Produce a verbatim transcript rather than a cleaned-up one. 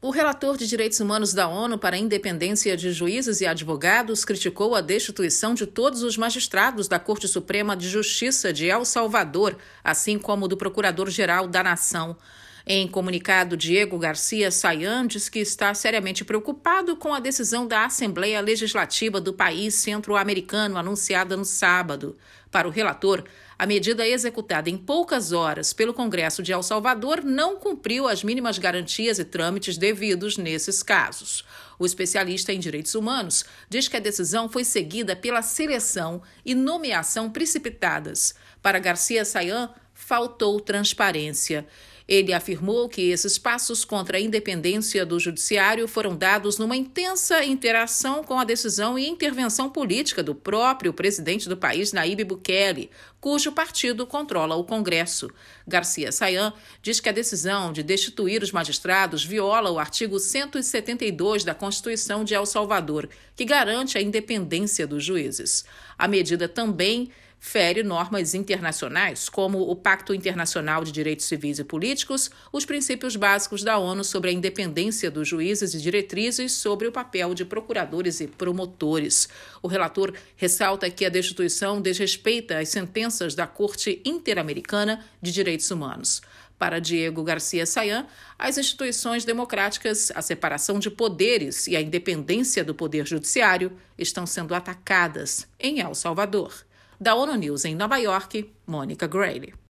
O relator de Direitos Humanos da ONU para a Independência de Juízes e Advogados criticou a destituição de todos os magistrados da Corte Suprema de Justiça de El Salvador, assim como do Procurador-Geral da Nação. Em comunicado, Diego Garcia Sayán diz que está seriamente preocupado com a decisão da Assembleia Legislativa do país centro-americano anunciada no sábado. Para o relator, a medida executada em poucas horas pelo Congresso de El Salvador não cumpriu as mínimas garantias e trâmites devidos nesses casos. O especialista em direitos humanos diz que a decisão foi seguida pela seleção e nomeação precipitadas. Para Garcia Sayán, faltou transparência. Ele afirmou que esses passos contra a independência do judiciário foram dados numa intensa interação com a decisão e intervenção política do próprio presidente do país, Nayib Bukele, cujo partido controla o Congresso. Garcia Sayán diz que a decisão de destituir os magistrados viola o artigo cento e setenta e dois da Constituição de El Salvador, que garante a independência dos juízes. A medida também fere normas internacionais, como o Pacto Internacional de Direitos Civis e Políticos, os princípios básicos da ONU sobre a independência dos juízes e diretrizes sobre o papel de procuradores e promotores. O relator ressalta que a destituição desrespeita as sentenças da Corte Interamericana de Direitos Humanos. Para Diego Garcia Sayán, as instituições democráticas, a separação de poderes e a independência do poder judiciário estão sendo atacadas em El Salvador. Da ONU News em Nova York, Mônica Grayle.